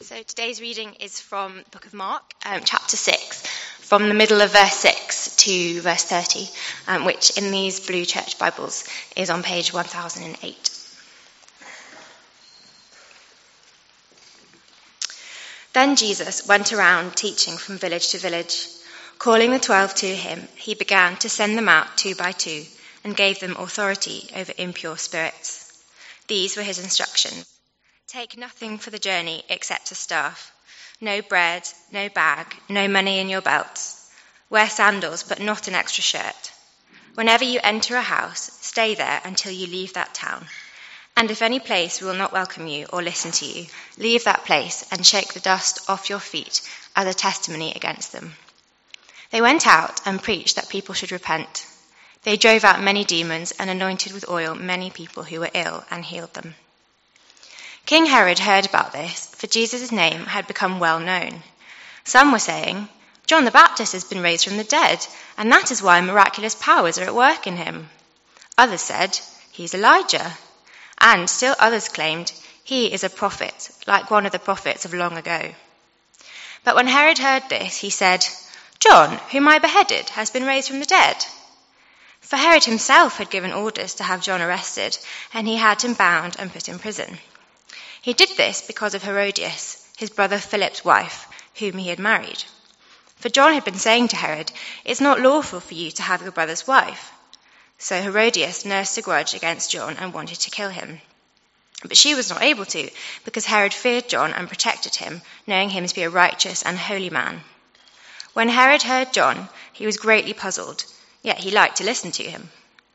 So today's reading is from the book of Mark, chapter 6, from the middle of verse 6 to verse 30, which in these blue church Bibles is on page 1008. Then Jesus went around teaching from village to village. Calling the 12 to him, he began to send them out 2 by 2 and gave them authority over impure spirits. These were his instructions. Take nothing for the journey except a staff. No bread, no bag, no money in your belts. Wear sandals, but not an extra shirt. Whenever you enter a house, stay there until you leave that town. And if any place will not welcome you or listen to you, leave that place and shake the dust off your feet as a testimony against them. They went out and preached that people should repent. They drove out many demons and anointed with oil many people who were ill and healed them. King Herod heard about this, for Jesus' name had become well known. Some were saying, "John the Baptist has been raised from the dead, and that is why miraculous powers are at work in him." Others said, "He's Elijah." And still others claimed, "He is a prophet, like one of the prophets of long ago." But when Herod heard this, he said, "John, whom I beheaded, has been raised from the dead." For Herod himself had given orders to have John arrested, and he had him bound and put in prison. He did this because of Herodias, his brother Philip's wife, whom he had married. For John had been saying to Herod, "It's not lawful for you to have your brother's wife." So Herodias nursed a grudge against John and wanted to kill him. But she was not able to, because Herod feared John and protected him, knowing him to be a righteous and holy man. When Herod heard John, he was greatly puzzled, yet he liked to listen to him.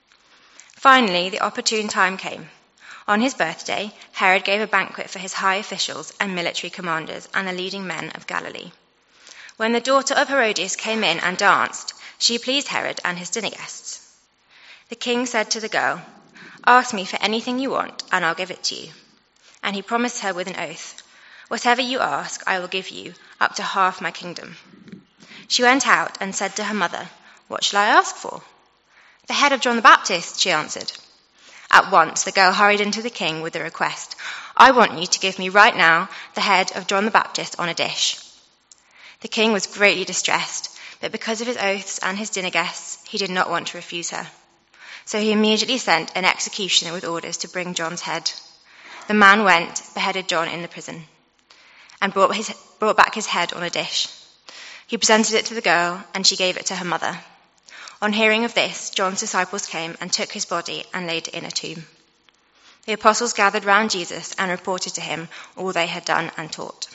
Finally, the opportune time came. On his birthday, Herod gave a banquet for his high officials and military commanders and the leading men of Galilee. When the daughter of Herodias came in and danced, she pleased Herod and his dinner guests. The king said to the girl, "Ask me for anything you want, and I'll give it to you." And he promised her with an oath, "Whatever you ask, I will give you, up to half my kingdom." She went out and said to her mother, "What shall I ask for?" "The head of John the Baptist," she answered. At once the girl hurried into the king with the request, "I want you to give me right now the head of John the Baptist on a dish." The king was greatly distressed, but because of his oaths and his dinner guests, he did not want to refuse her. So he immediately sent an executioner with orders to bring John's head. The man went, beheaded John in the prison, and brought back his head on a dish. He presented it to the girl, and she gave it to her mother. On hearing of this, John's disciples came and took his body and laid it in a tomb. The apostles gathered round Jesus and reported to him all they had done and taught.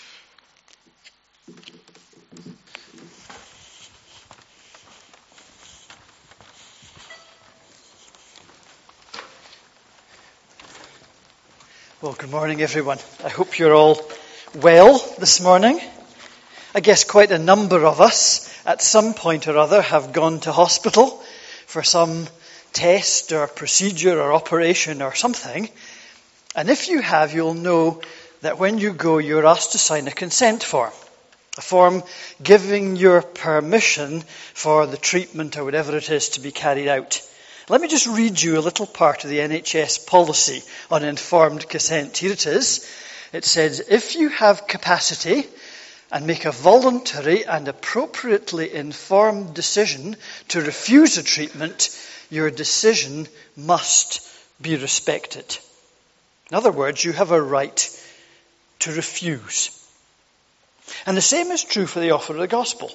Well, good morning, everyone. I hope you're all well this morning. I guess quite a number of us at some point or other have gone to hospital for some test or procedure or operation or something. And if you have, you'll know that when you go, you're asked to sign a consent form. A form giving your permission for the treatment or whatever it is to be carried out. Let me just read you a little part of the NHS policy on informed consent. Here it is. It says, if you have capacity and make a voluntary and appropriately informed decision to refuse a treatment, your decision must be respected. In other words, you have a right to refuse. And the same is true for the offer of the gospel.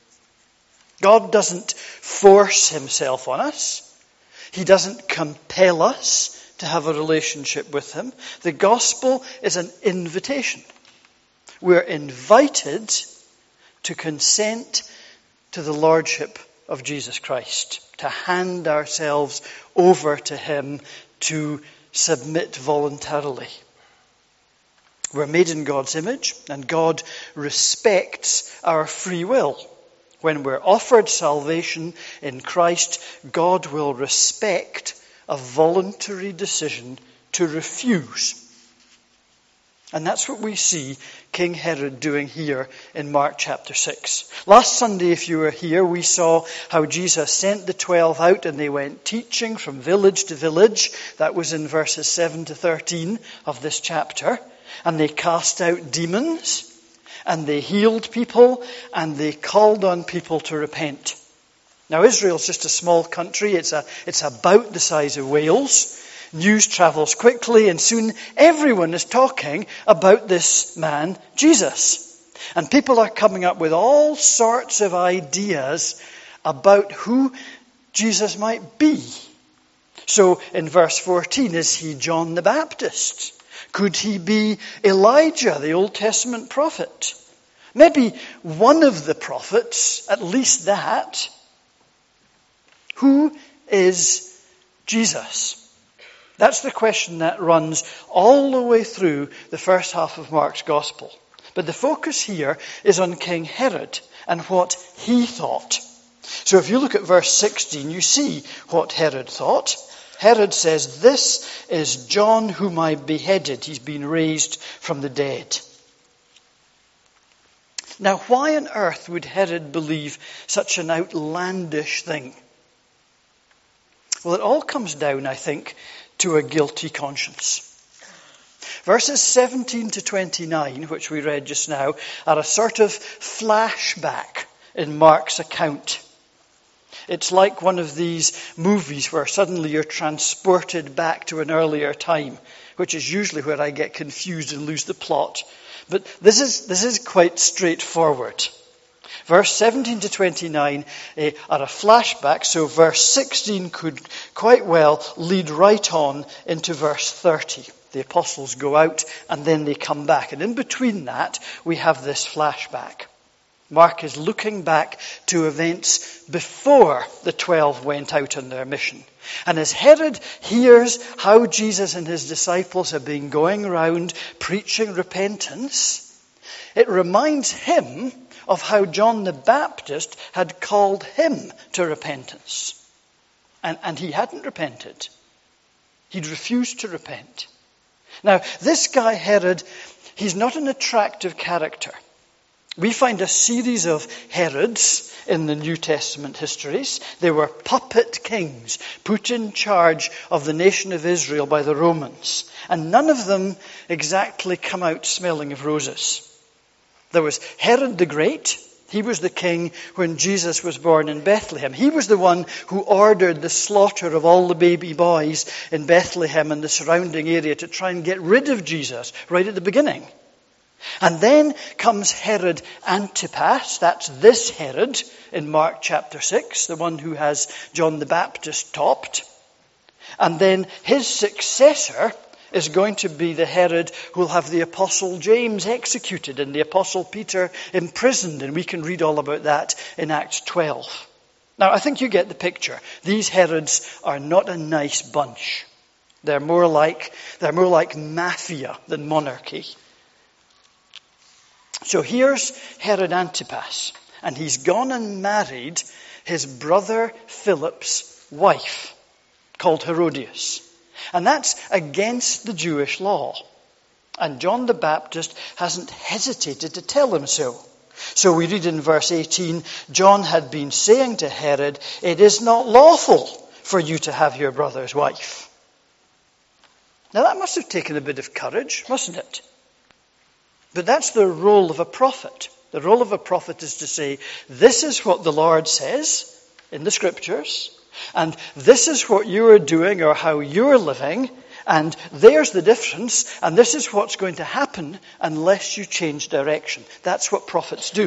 God doesn't force himself on us. He doesn't compel us to have a relationship with him. The gospel is an invitation. We're invited to consent to the lordship of Jesus Christ, to hand ourselves over to him, to submit voluntarily. We're made in God's image, and God respects our free will. When we're offered salvation in Christ, God will respect a voluntary decision to refuse. And that's what we see King Herod doing here in Mark chapter 6. Last Sunday, if you were here, we saw how Jesus sent the 12 out and they went teaching from village to village. That was in verses 7 to 13 of this chapter. And they cast out demons. and they healed people, and they called on people to repent. Now, Israel's just a small country. It's about the size of Wales. News travels quickly, and soon everyone is talking about this man, Jesus. And people are coming up with all sorts of ideas about who Jesus might be. So in verse 14, is he John the Baptist? Could he be Elijah, the Old Testament prophet? Maybe one of the prophets, at least that. Who is Jesus? That's the question that runs all the way through the first half of Mark's Gospel. But the focus here is on King Herod and what he thought. So if you look at verse 16, you see what Herod thought. Herod says, "This is John whom I beheaded. He's been raised from the dead." Now, why on earth would Herod believe such an outlandish thing? Well, it all comes down, I think, to a guilty conscience. Verses 17 to 29, which we read just now, are a sort of flashback in Mark's account. It's like one of these movies where suddenly you're transported back to an earlier time, which is usually where I get confused and lose the plot. But this is quite straightforward. Verse 17 to 29 are a flashback, so verse 16 could quite well lead right on into verse 30. The apostles go out and then they come back. And in between that, we have this flashback. Mark is looking back to events before the 12 went out on their mission. And as Herod hears how Jesus and his disciples have been going around preaching repentance, it reminds him of how John the Baptist had called him to repentance. And he hadn't repented. He'd refused to repent. Now, this guy Herod, he's not an attractive character. We find a series of Herods in the New Testament histories. They were puppet kings put in charge of the nation of Israel by the Romans. And none of them exactly come out smelling of roses. There was Herod the Great. He was the king when Jesus was born in Bethlehem. He was the one who ordered the slaughter of all the baby boys in Bethlehem and the surrounding area to try and get rid of Jesus right at the beginning. And then comes Herod Antipas. That's this Herod in Mark chapter 6, the one who has John the Baptist topped. And then his successor is going to be the Herod who will have the Apostle James executed and the Apostle Peter imprisoned. And we can read all about that in Acts 12. Now, I think you get the picture. These Herods are not a nice bunch. They're more like mafia than monarchy. So here's Herod Antipas, and he's gone and married his brother Philip's wife, called Herodias. And that's against the Jewish law. And John the Baptist hasn't hesitated to tell him so. So we read in verse 18, John had been saying to Herod, "It is not lawful for you to have your brother's wife." Now that must have taken a bit of courage, mustn't it? But that's the role of a prophet. The role of a prophet is to say, this is what the Lord says in the Scriptures, and this is what you are doing or how you're living, and there's the difference, and this is what's going to happen unless you change direction. That's what prophets do.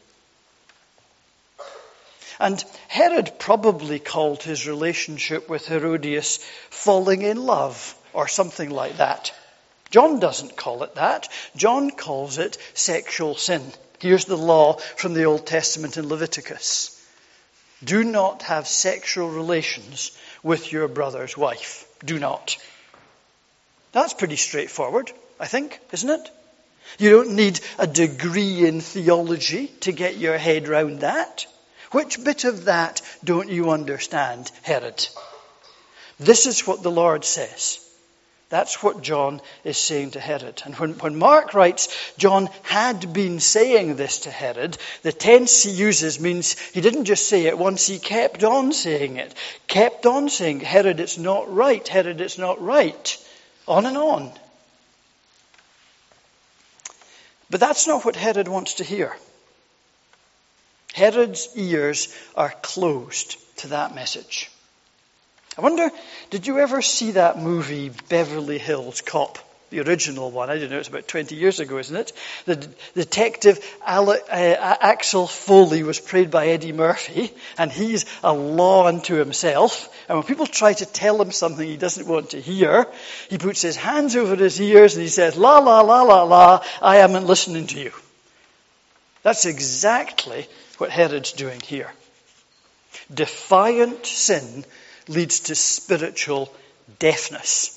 And Herod probably called his relationship with Herodias falling in love or something like that. John doesn't call it that. John calls it sexual sin. Here's the law from the Old Testament in Leviticus. Do not have sexual relations with your brother's wife. Do not. That's pretty straightforward, I think, isn't it? You don't need a degree in theology to get your head round that. Which bit of that don't you understand, Herod? This is what the Lord says. That's what John is saying to Herod. And when Mark writes, John had been saying this to Herod, the tense he uses means he didn't just say it once, he kept on saying it. Kept on saying, Herod, it's not right. Herod, it's not right. On and on. But that's not what Herod wants to hear. Herod's ears are closed to that message. I wonder, did you ever see that movie Beverly Hills Cop? The original one. I don't know, it's about 20 years ago, isn't it? The detective Axel Foley was played by Eddie Murphy, and he's a law unto himself. And when people try to tell him something he doesn't want to hear, he puts his hands over his ears and he says, la, la, la, la, la, I am listening to you. That's exactly what Herod's doing here. Defiant sin leads to spiritual deafness.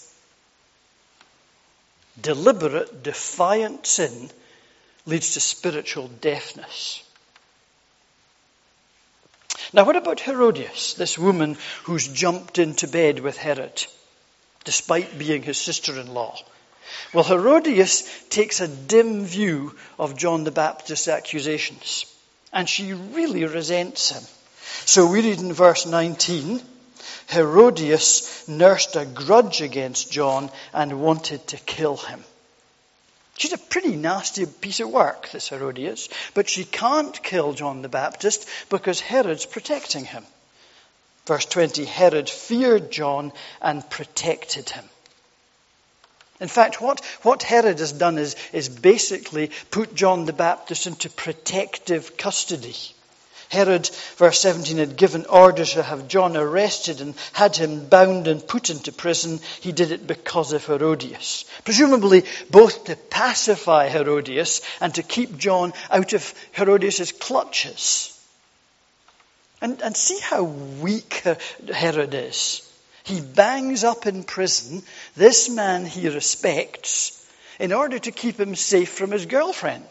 Deliberate, defiant sin leads to spiritual deafness. Now, what about Herodias, this woman who's jumped into bed with Herod, despite being his sister-in-law? Well, Herodias takes a dim view of John the Baptist's accusations, and she really resents him. So we read in verse 19, Herodias nursed a grudge against John and wanted to kill him. She's a pretty nasty piece of work, this Herodias, but she can't kill John the Baptist because Herod's protecting him. Verse 20, Herod feared John and protected him. In fact, what Herod has done is basically put John the Baptist into protective custody. Herod, verse 17, had given orders to have John arrested and had him bound and put into prison. He did it because of Herodias. Presumably both to pacify Herodias and to keep John out of Herodias' clutches. And see how weak Herod is. He bangs up in prison this man he respects in order to keep him safe from his girlfriend.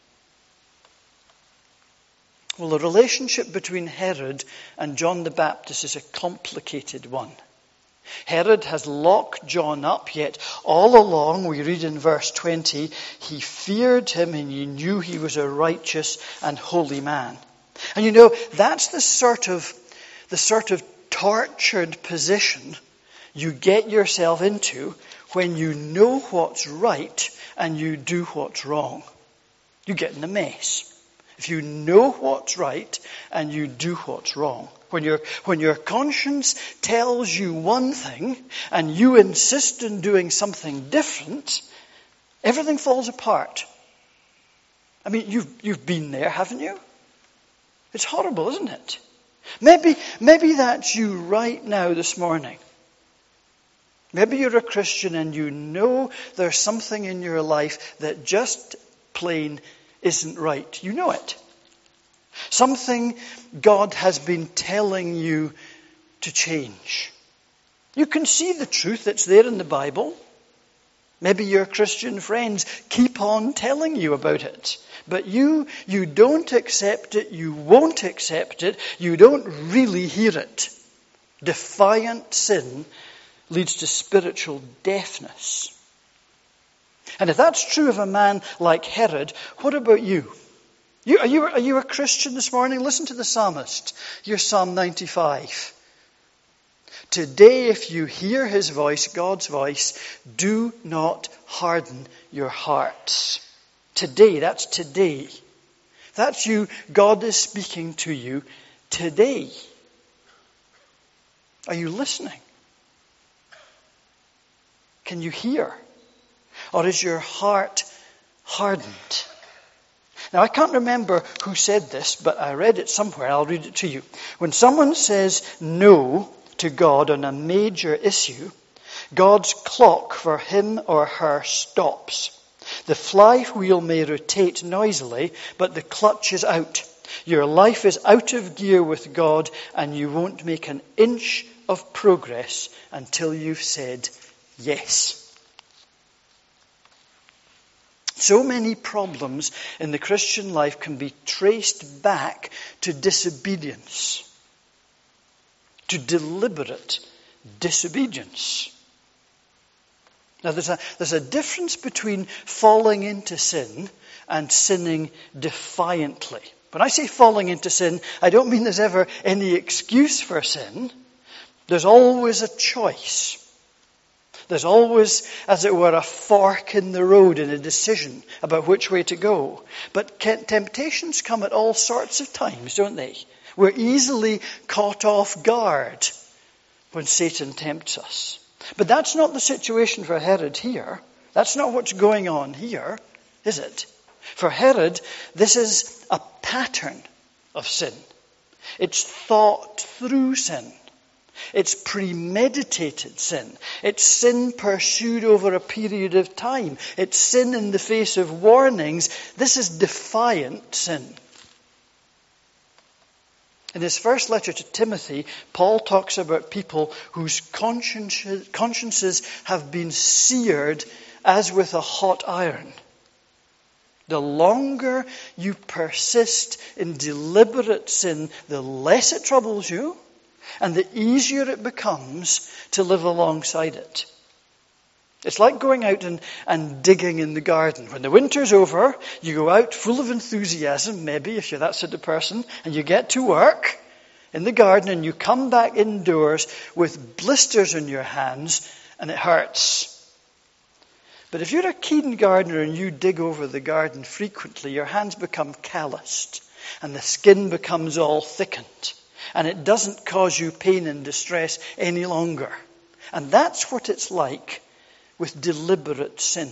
Well, the relationship between Herod and John the Baptist is a complicated one. Herod has locked John up, yet all along, we read in verse 20, he feared him and he knew he was a righteous and holy man. And you know, that's the sort of tortured position you get yourself into when you know what's right and you do what's wrong. You get in a mess. If you know what's right and you do what's wrong. When your conscience tells you one thing and you insist on doing something different, everything falls apart. I mean, you've been there, haven't you? It's horrible, isn't it? Maybe that's you right now this morning. Maybe you're a Christian and you know there's something in your life that just plain isn't right. You know it. Something God has been telling you to change. You can see the truth that's there in the Bible. Maybe your Christian friends keep on telling you about it. But you don't accept it, you won't accept it, you don't really hear it. Defiant sin leads to spiritual deafness. And if that's true of a man like Herod, what about you? Are you a Christian this morning? Listen to the psalmist. Here's Psalm 95. Today, if you hear his voice, God's voice, do not harden your hearts. Today, that's today. That's you. God is speaking to you today. Are you listening? Can you hear? Or is your heart hardened? Now, I can't remember who said this, but I read it somewhere. I'll read it to you. When someone says no to God on a major issue, God's clock for him or her stops. The flywheel may rotate noisily, but the clutch is out. Your life is out of gear with God, and you won't make an inch of progress until you've said yes. So many problems in the Christian life can be traced back to disobedience, to deliberate disobedience. Now, there's a difference between falling into sin and sinning defiantly. When I say falling into sin, I don't mean there's ever any excuse for sin. There's always a choice. There's always, as it were, a fork in the road in a decision about which way to go. But temptations come at all sorts of times, don't they? We're easily caught off guard when Satan tempts us. But that's not the situation for Herod here. That's not what's going on here, is it? For Herod, this is a pattern of sin. It's thought through sin. It's premeditated sin. It's sin pursued over a period of time. It's sin in the face of warnings. This is defiant sin. In his first letter to Timothy, Paul talks about people whose consciences have been seared as with a hot iron. The longer you persist in deliberate sin, the less it troubles you, and the easier it becomes to live alongside it. It's like going out and digging in the garden. When the winter's over, you go out full of enthusiasm, maybe, if you're that sort of person, and you get to work in the garden, and you come back indoors with blisters on your hands, and it hurts. But if you're a keen gardener and you dig over the garden frequently, your hands become calloused, and the skin becomes all thickened, and it doesn't cause you pain and distress any longer. And that's what it's like with deliberate sin.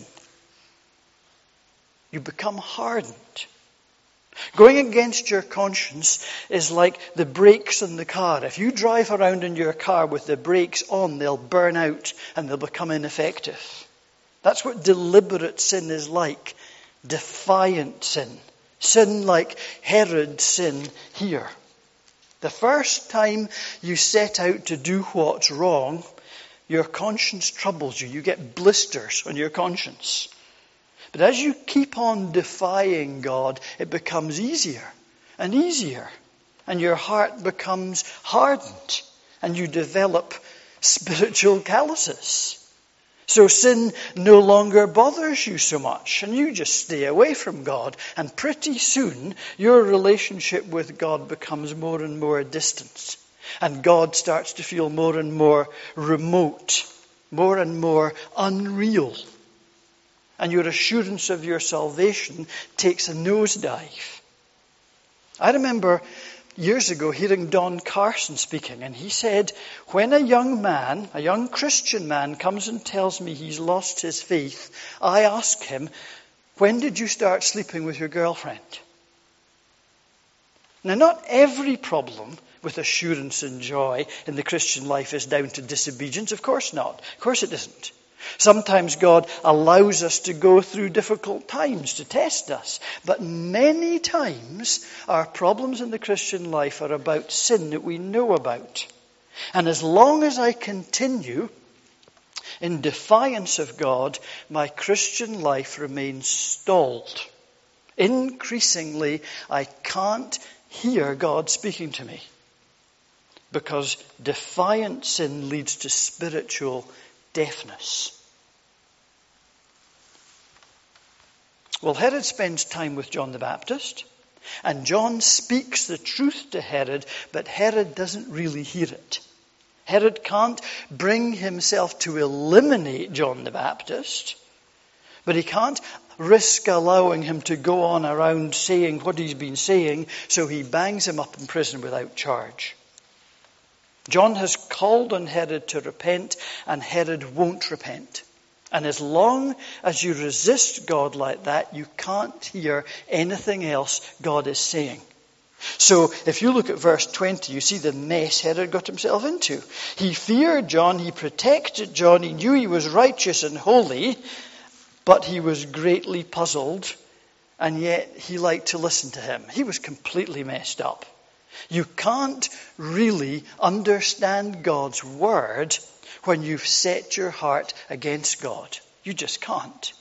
You become hardened. Going against your conscience is like the brakes on the car. If you drive around in your car with the brakes on, they'll burn out and they'll become ineffective. That's what deliberate sin is like. Defiant sin. Sin like Herod's sin here. The first time you set out to do what's wrong, your conscience troubles you. You get blisters on your conscience. But as you keep on defying God, it becomes easier and easier. And your heart becomes hardened. And you develop spiritual calluses. So sin no longer bothers you so much. And you just stay away from God. And pretty soon, your relationship with God becomes more and more distant. And God starts to feel more and more remote, more and more unreal. And your assurance of your salvation takes a nosedive. I remember years ago hearing Don Carson speaking, and he said, when a young Christian man comes and tells me he's lost his faith, I ask him, when did you start sleeping with your girlfriend? Now, not every problem with assurance and joy in the Christian life is down to disobedience. Of course not. Of course it isn't. Sometimes God allows us to go through difficult times to test us. But many times our problems in the Christian life are about sin that we know about. And as long as I continue in defiance of God, my Christian life remains stalled. Increasingly, I can't hear God speaking to me. Because defiant sin leads to spiritual deafness. Well, Herod spends time with John the Baptist, and John speaks the truth to Herod, but Herod doesn't really hear it. Herod can't bring himself to eliminate John the Baptist, but he can't risk allowing him to go on around saying what he's been saying, so he bangs him up in prison without charge. John has called on Herod to repent, and Herod won't repent. And as long as you resist God like that, you can't hear anything else God is saying. So if you look at verse 20, you see the mess Herod got himself into. He feared John, he protected John, he knew he was righteous and holy, but he was greatly puzzled, and yet he liked to listen to him. He was completely messed up. You can't really understand God's word when you've set your heart against God. You just can't.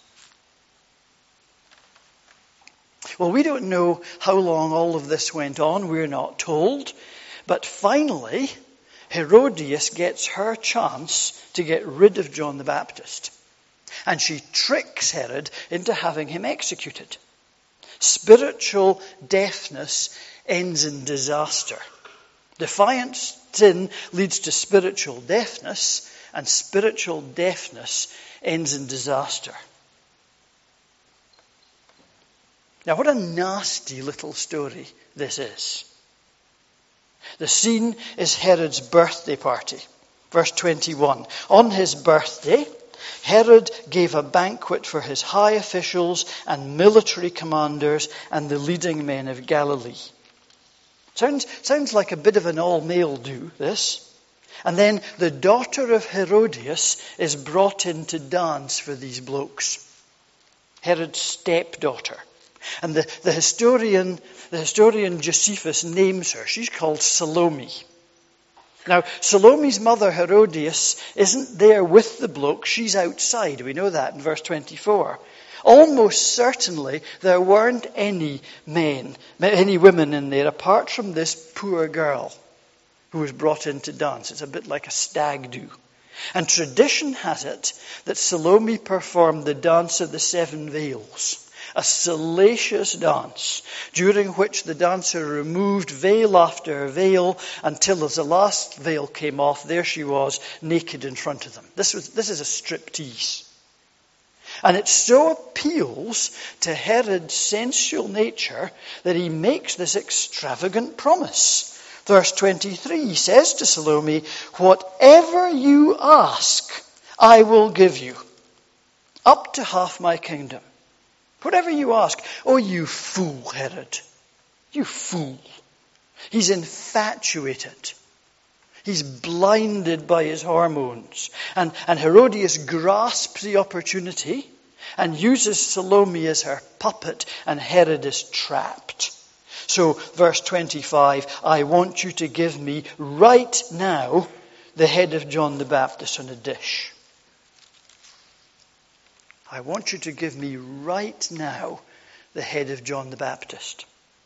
Well, we don't know how long all of this went on. We're not told. But finally, Herodias gets her chance to get rid of John the Baptist. And she tricks Herod into having him executed. Spiritual deafness ends in disaster. Defiant sin leads to spiritual deafness, and spiritual deafness ends in disaster. Now, what a nasty little story this is. The scene is Herod's birthday party. Verse 21. On his birthday, Herod gave a banquet for his high officials and military commanders and the leading men of Galilee. Sounds like a bit of an all-male do, this. And then the daughter of Herodias is brought in to dance for these blokes. Herod's stepdaughter. And the historian Josephus names her. She's called Salome. Now, Salome's mother, Herodias, isn't there with the bloke. She's outside. We know that in verse 24. Almost certainly there weren't any women in there apart from this poor girl who was brought in to dance. It's a bit like a stag do. And tradition has it that Salome performed the dance of the 7 veils. A salacious dance, during which the dancer removed veil after veil until as the last veil came off, there she was, naked in front of them. This is a striptease. And it so appeals to Herod's sensual nature that he makes this extravagant promise. Verse 23, he says to Salome, "Whatever you ask, I will give you, up to half my kingdom." Whatever you ask. Oh, you fool, Herod. You fool. He's infatuated. He's blinded by his hormones. And Herodias grasps the opportunity and uses Salome as her puppet, and Herod is trapped. So, verse 25, I want you to give me right now the head of John the Baptist on a dish. I want you to give me right now the head of John the Baptist.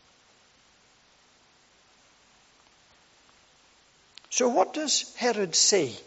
So what does Herod say?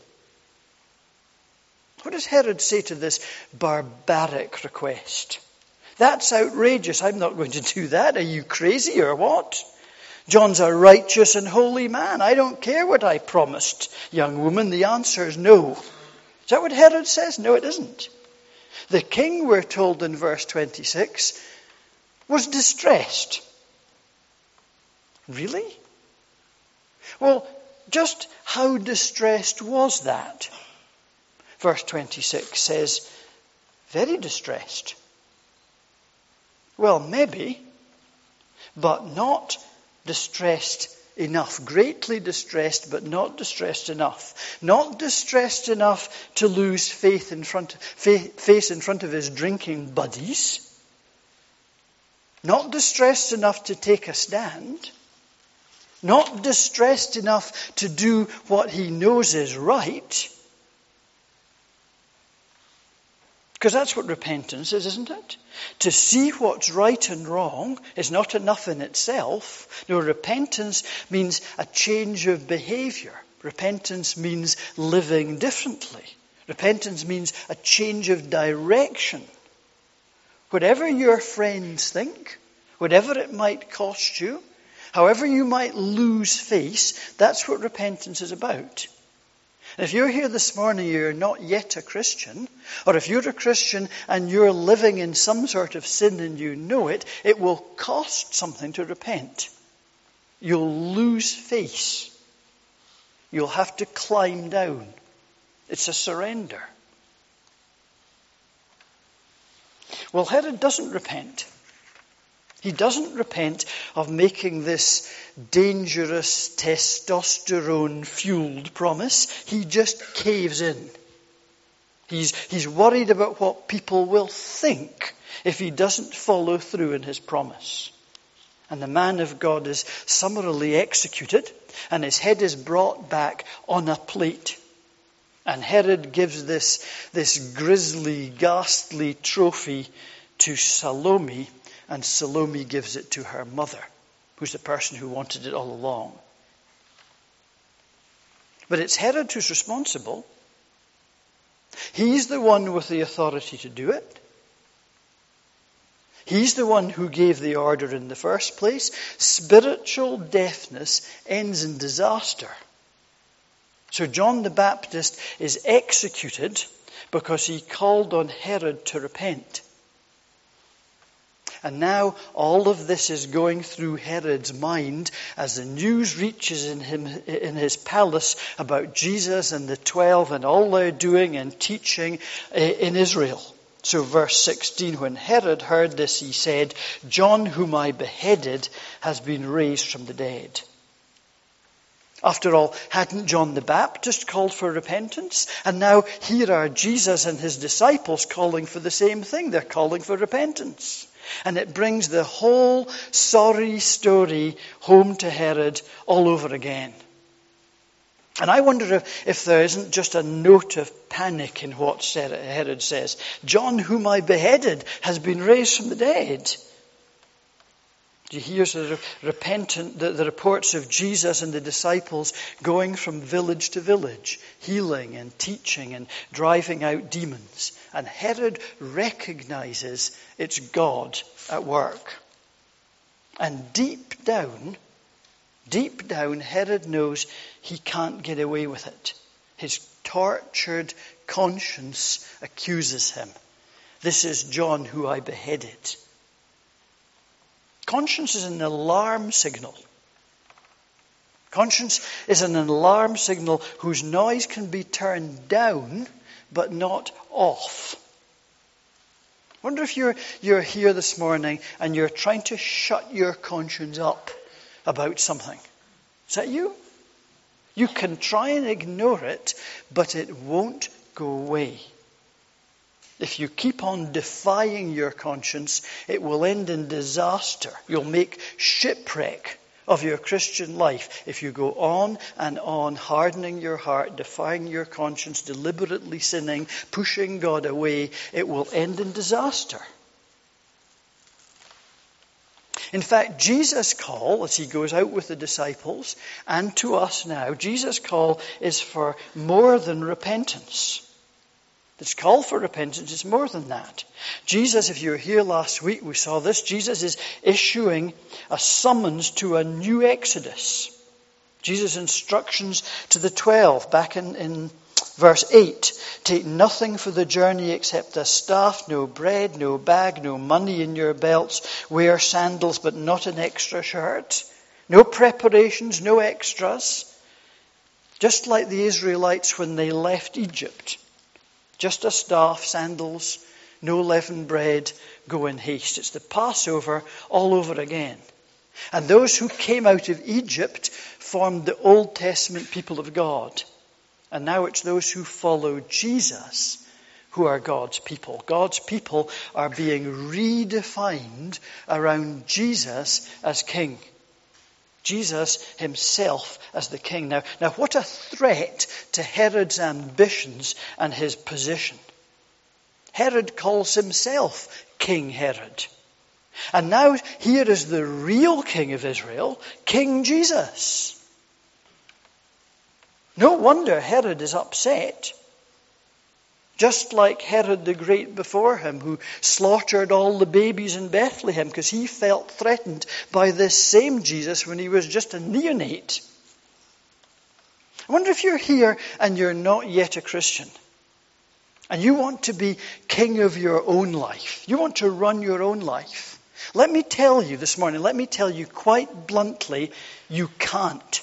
What does Herod say to this barbaric request? That's outrageous. I'm not going to do that. Are you crazy or what? John's a righteous and holy man. I don't care what I promised, young woman. The answer is no. Is that what Herod says? No, it isn't. The king, we're told in verse 26, was distressed. Really? Well, just how distressed was that? Verse 26 says, very distressed. Well, maybe, but not distressed enough. Greatly distressed, but not distressed enough. Not distressed enough to lose face in front of his drinking buddies. Not distressed enough to take a stand. Not distressed enough to do what he knows is right. Because that's what repentance is, isn't it? To see what's right and wrong is not enough in itself. No, repentance means a change of behavior. Repentance means living differently. Repentance means a change of direction. Whatever your friends think, whatever it might cost you, however you might lose face, that's what repentance is about. And if you're here this morning, you're not yet a Christian, or if you're a Christian and you're living in some sort of sin and you know it, it will cost something to repent. You'll lose face. You'll have to climb down. It's a surrender. Well, Herod doesn't repent. He doesn't repent of making this dangerous testosterone-fueled promise. He just caves in. He's worried about what people will think if he doesn't follow through in his promise. And the man of God is summarily executed, and his head is brought back on a plate. And Herod gives this grisly, ghastly trophy to Salome, and Salome gives it to her mother, who's the person who wanted it all along. But it's Herod who's responsible. He's the one with the authority to do it. He's the one who gave the order in the first place. Spiritual deafness ends in disaster. So John the Baptist is executed because he called on Herod to repent. And now all of this is going through Herod's mind as the news reaches in his palace about Jesus and the 12 and all they're doing and teaching in Israel. So verse 16, when Herod heard this, he said, "John, whom I beheaded, has been raised from the dead." After all, hadn't John the Baptist called for repentance? And now here are Jesus and his disciples calling for the same thing. They're calling for repentance. And it brings the whole sorry story home to Herod all over again. And I wonder if there isn't just a note of panic in what Herod says. John, whom I beheaded, has been raised from the dead. He hears the reports of Jesus and the disciples going from village to village, healing and teaching and driving out demons. And Herod recognizes it's God at work. And deep down, Herod knows he can't get away with it. His tortured conscience accuses him. This is John who I beheaded. Conscience is an alarm signal. Conscience is an alarm signal whose noise can be turned down but not off. I wonder if you're here this morning and you're trying to shut your conscience up about something. Is that you? You can try and ignore it, but it won't go away. If you keep on defying your conscience, it will end in disaster. You'll make shipwreck of your Christian life if you go on and on, hardening your heart, defying your conscience, deliberately sinning, pushing God away. It will end in disaster. In fact, Jesus' call, as he goes out with the disciples, and to us now, Jesus' call is for more than repentance. This call for repentance is more than that. Jesus, if you were here last week, we saw this. Jesus is issuing a summons to a new exodus. Jesus' instructions to the 12 back in verse 8. Take nothing for the journey except a staff, no bread, no bag, no money in your belts. Wear sandals but not an extra shirt. No preparations, no extras. Just like the Israelites when they left Egypt. Just a staff, sandals, no leavened bread, go in haste. It's the Passover all over again. And those who came out of Egypt formed the Old Testament people of God. And now it's those who follow Jesus who are God's people. God's people are being redefined around Jesus as king. Jesus himself as the king. Now what a threat to Herod's ambitions and his position. Herod calls himself King Herod. And now here is the real king of Israel, King Jesus. No wonder Herod is upset. Just like Herod the Great before him, who slaughtered all the babies in Bethlehem because he felt threatened by this same Jesus when he was just a neonate. I wonder if you're here and you're not yet a Christian, and you want to be king of your own life. You want to run your own life. Let me tell you this morning, let me tell you quite bluntly, you can't.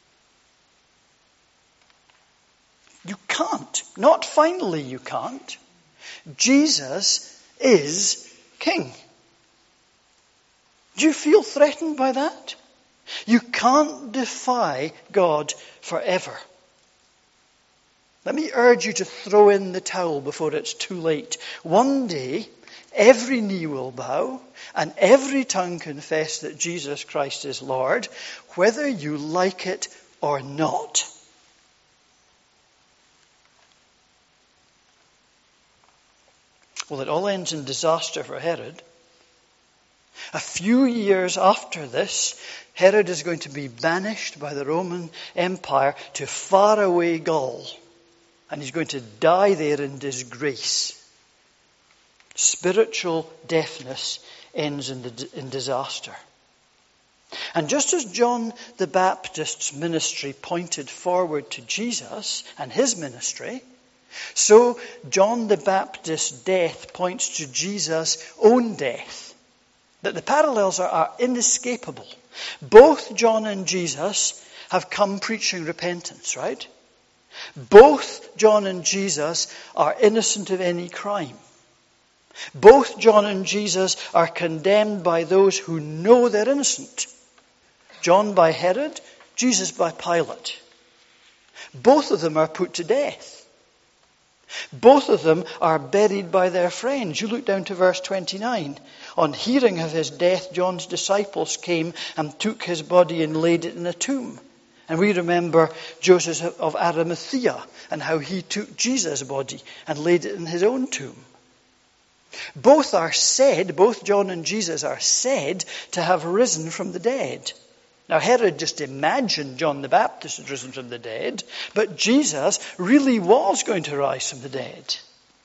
You can't. Not finally you can't. Jesus is king. Do you feel threatened by that? You can't defy God forever. Let me urge you to throw in the towel before it's too late. One day, every knee will bow and every tongue confess that Jesus Christ is Lord, whether you like it or not. Well, it all ends in disaster for Herod. A few years after this, Herod is going to be banished by the Roman Empire to faraway Gaul. And he's going to die there in disgrace. Spiritual deafness ends in disaster. And just as John the Baptist's ministry pointed forward to Jesus and his ministry, so John the Baptist's death points to Jesus' own death. That the parallels are inescapable. Both John and Jesus have come preaching repentance, right? Both John and Jesus are innocent of any crime. Both John and Jesus are condemned by those who know they're innocent. John by Herod, Jesus by Pilate. Both of them are put to death. Both of them are buried by their friends. You look down to verse 29. On hearing of his death, John's disciples came and took his body and laid it in a tomb. And we remember Joseph of Arimathea and how he took Jesus' body and laid it in his own tomb. Both John and Jesus are said to have risen from the dead. Now, Herod just imagined John the Baptist had risen from the dead, but Jesus really was going to rise from the dead.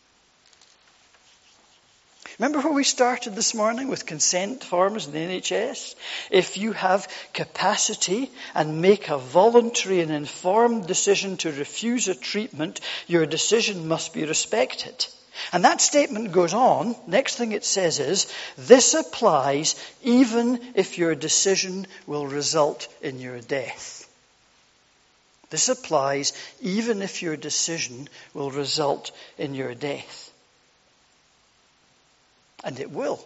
Remember where we started this morning with consent forms in the NHS? If you have capacity and make a voluntary and informed decision to refuse a treatment, your decision must be respected. And that statement goes on. Next thing it says is, this applies even if your decision will result in your death. This applies even if your decision will result in your death. And it will.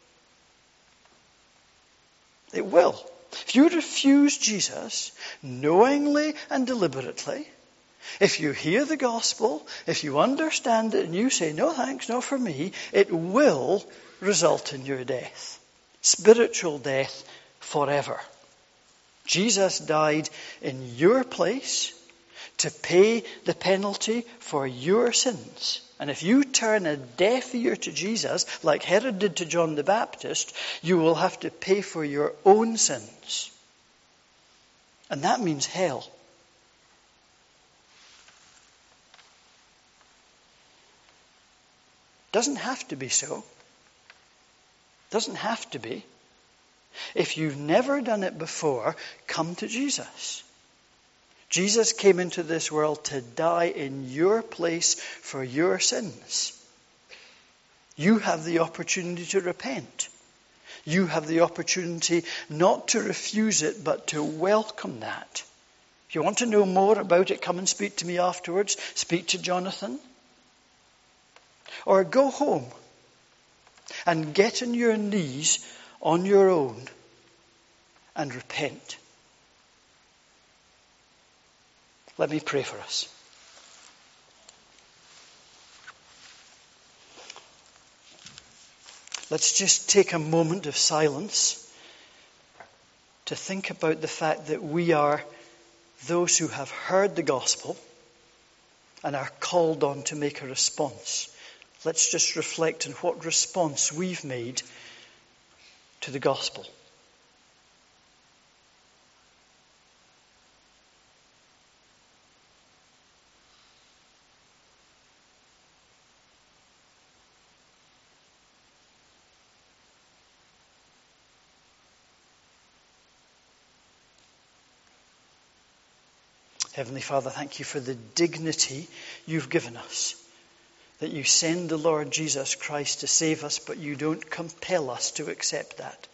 It will. If you refuse Jesus knowingly and deliberately, if you hear the gospel, if you understand it and you say, no thanks, not for me, it will result in your death. Spiritual death forever. Jesus died in your place to pay the penalty for your sins. And if you turn a deaf ear to Jesus, like Herod did to John the Baptist, you will have to pay for your own sins. And that means hell. Doesn't have to be so. Doesn't have to be. If you've never done it before, come to Jesus. Jesus came into this world to die in your place for your sins. You have the opportunity to repent. You have the opportunity not to refuse it, but to welcome that. If you want to know more about it, come and speak to me afterwards. Speak to Jonathan. Or go home and get on your knees on your own and repent. Let me pray for us. Let's just take a moment of silence to think about the fact that we are those who have heard the gospel and are called on to make a response. Let's just reflect on what response we've made to the gospel. Heavenly Father, thank you for the dignity you've given us. That you send the Lord Jesus Christ to save us, but you don't compel us to accept that.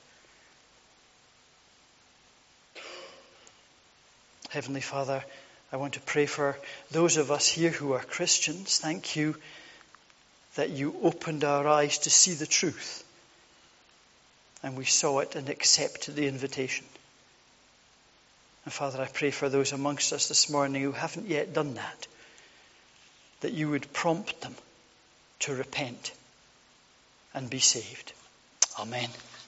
Heavenly Father, I want to pray for those of us here who are Christians. Thank you that you opened our eyes to see the truth. And we saw it and accepted the invitation. And Father, I pray for those amongst us this morning who haven't yet done that, that you would prompt them to repent and be saved. Amen.